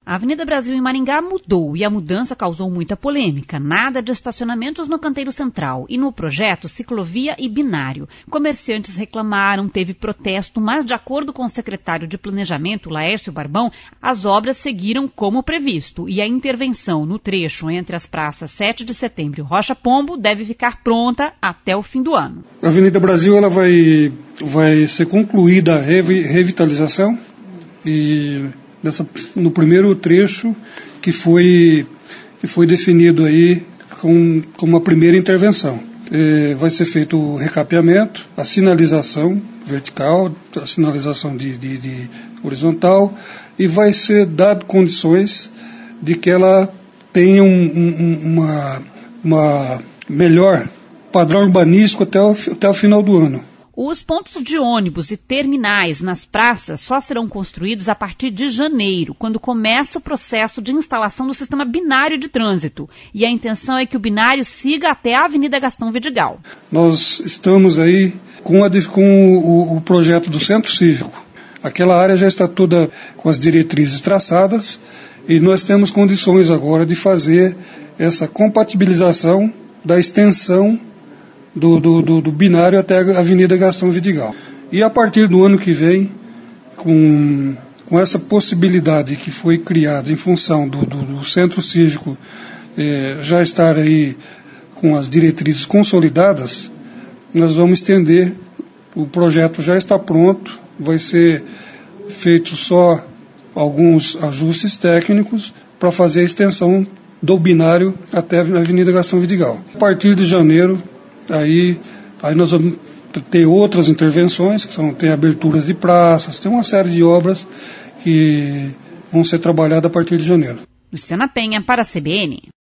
A Avenida Brasil em Maringá mudou e a mudança causou muita polêmica. Nada de estacionamentos no canteiro central e no projeto ciclovia e binário. Comerciantes reclamaram, teve protesto, mas de acordo com o secretário de Planejamento, Laércio Barbão, as obras seguiram como previsto e a intervenção no trecho entre as praças 7 de Setembro e Rocha Pombo deve ficar pronta até o fim do ano. A Avenida Brasil ela vai ser concluída a revitalização e no primeiro trecho que foi definido aí com uma primeira intervenção. Vai ser feito o recapeamento, a sinalização vertical, a sinalização de horizontal e vai ser dado condições de que ela tenha uma melhor padrão urbanístico até o final do ano. Os pontos de ônibus e terminais nas praças só serão construídos a partir de janeiro, quando começa o processo de instalação do sistema binário de trânsito. E a intenção é que o binário siga até a Avenida Gastão Vidigal. Nós estamos aí com o projeto do Centro Cívico. Aquela área já está toda com as diretrizes traçadas e nós temos condições agora de fazer essa compatibilização da extensão do binário até a Avenida Gastão Vidigal. E a partir do ano que vem, com essa possibilidade que foi criada em função do Centro Cívico já estar aí com as diretrizes consolidadas, nós vamos estender, o projeto já está pronto, vai ser feito só alguns ajustes técnicos para fazer a extensão do binário até a Avenida Gastão Vidigal. A partir de janeiro, Aí nós vamos ter outras intervenções, tem aberturas de praças, tem uma série de obras que vão ser trabalhadas a partir de janeiro. Luciana Penha para a CBN.